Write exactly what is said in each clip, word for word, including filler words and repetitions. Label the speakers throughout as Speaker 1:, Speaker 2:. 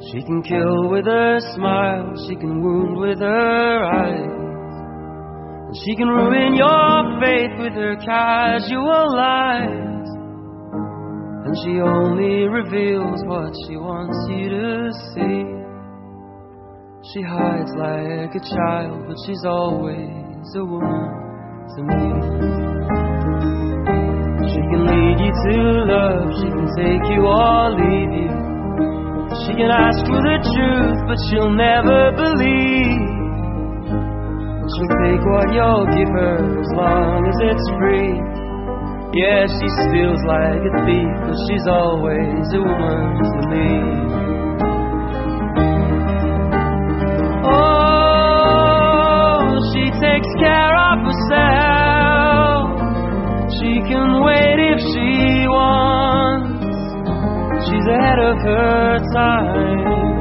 Speaker 1: She can kill with her smile, she can wound with her eyes, and she can ruin your faith with her casual lies. And she only reveals what she wants you to see. She hides like a child, but she's always a woman to me. She can lead you to love, she can take you or leave you. She can ask for the truth, but she'll never believe. She'll take what you'll give her as long as it's free. Yeah, she steals like a thief, but she's always a woman to me. Oh, she takes care of herself. She can wait if she wants. She's ahead of her time.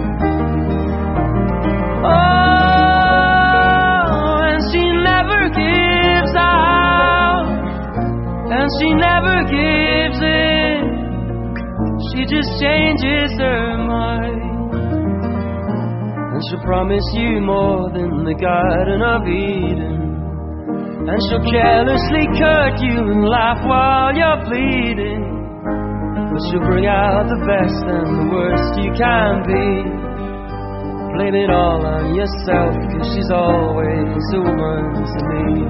Speaker 1: Oh, and she never gives out, and she never gives in. She just changes her mind, and she'll promise you more than the Garden of Eden. And she'll carelessly cut you and laugh while you're bleeding. But she'll bring out the best and the worst you can be. Blame it all on yourself, 'cause she's always a woman to me.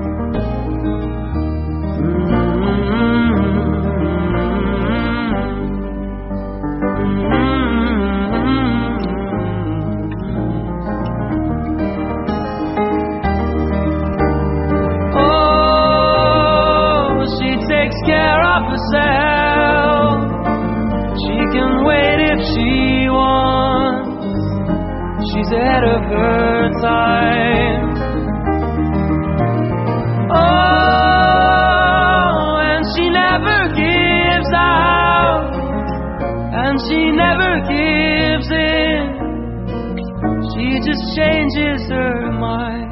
Speaker 1: Oh, she takes care of herself. She can wait if she wants. She's ahead of her time. Oh, and she never gives out, and she never gives in. She just changes her mind.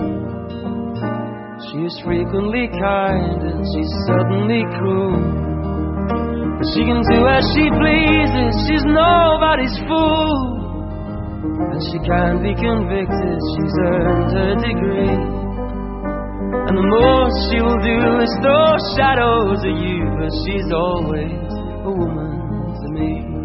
Speaker 1: She is frequently kind and she's suddenly cruel. She can do as she pleases, she's nobody's fool. And she can't be convicted, she's earned her degree. And the most she will do is throw shadows at you, but she's always a woman to me.